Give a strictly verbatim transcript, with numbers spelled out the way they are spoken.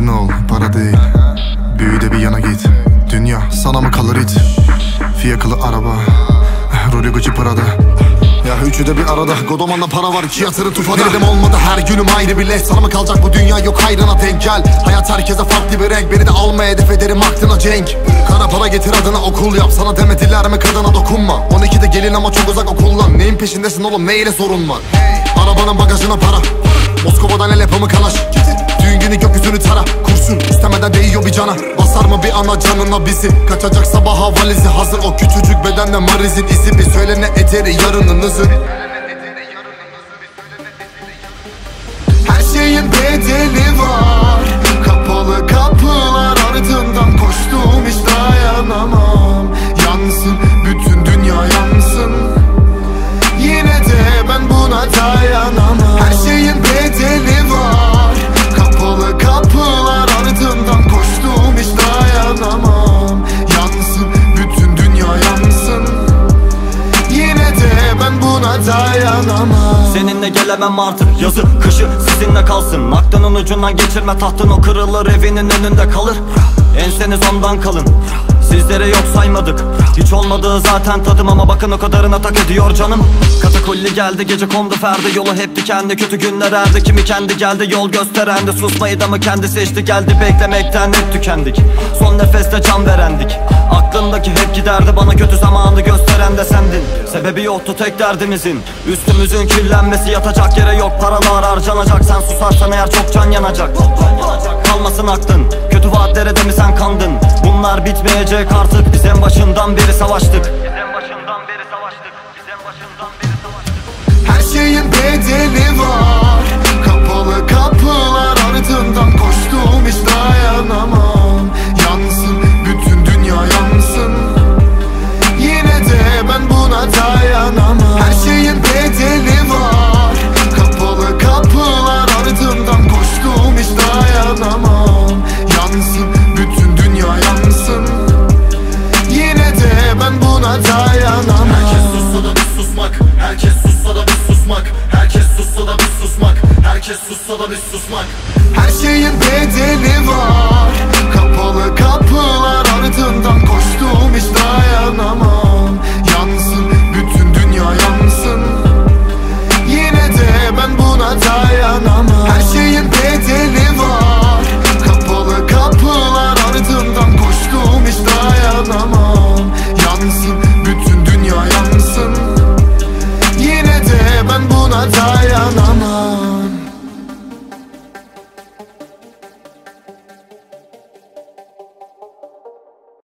kendin ol, para değil. Büyü de bir yana git. Dünya sana mı kalır it? Fiyakalı araba, Rolü Gucci Prada. Ya üçü de bir arada, Godoman'da para var, iki yatırı tufada. Dedim olmadı, her günüm ayrı bir leş. Sana mı kalacak bu dünya, yok hayrına denk gel. Hayat herkese farklı bir renk, beni de almaya hedef ederim aklına cenk. Kara para getir adına okul yap, sana demediler mi kadına dokunma. On ikide gelin ama çok uzak okuldan. Neyin peşindesin oğlum, neyle sorun var? Arabanın bagajına para, Moskova'dan el yapımı kalaş. Düğün günü gökyüzünü tara, kurşun istemeden değiyor bir cana. Basar mı bir ana canına bizi? Kaçacak sabaha valizi hazır, o küçücük bedenle Mariz'in izi. Bir söyle ne ederi yarınınızın. Her şeyin bedeli var, kapalı kapılar ardından koştum, hiç dayanamam. Yansın bütün dünya yansın, yine de ben buna dayanamam. Her şeyin bedeli var, kapalı kapılar ardından koştum, hiç dayanamam. Yansın bütün dünya yansın, yine de ben buna dayanamam. Seninle gelemem artık, yazı kışı sizinle kalsın. Aklının ucundan geçirme, tahtın o kırılır, evinin önünde kalır. Enseniz ondan kalın, sizlere yok saymadık. Hiç olmadığı zaten tadım ama bakın o kadarına tak ediyor canım. Katakulli geldi, gece kondu ferdi, yolu hep dikenli, kötü günler erdi. Kimi kendi geldi, yol gösterendi, susmayı da mı kendi seçti geldi. Beklemekten hep tükendik, son nefeste can verendik. Aklımdaki hep giderdi, bana kötü zamanı gösteren de sendin. Sebebi yoktu tek derdimizin, üstümüzün kirlenmesi. Yatacak yere yok, paralar harcanacak. Sen susarsan eğer çok can yanacak. Kalmasın aklın, kötü vaatlere de mi sen kandın? Bunlar bitmeyecek artık, biz en başından beri savaştık. Biz en başından beri savaştık. Biz en başından beri savaştık. Her şeyin bedeli var, kapalı kapılar ardından koştum, hiç dayanamam. Yansın bütün dünya yansın, yine de ben buna dayanamam. Her şeyin bedeli var, kapalı kapılar ardından koştum, hiç dayanamam. Yansın bütün dünya yansın, yine de ben buna dayanamam. Herkes sussa da biz susmak, herkes sussa da biz susmak. Herkes sussa da biz susmak, herkes sussa da biz susmak. Her şeyin bedeli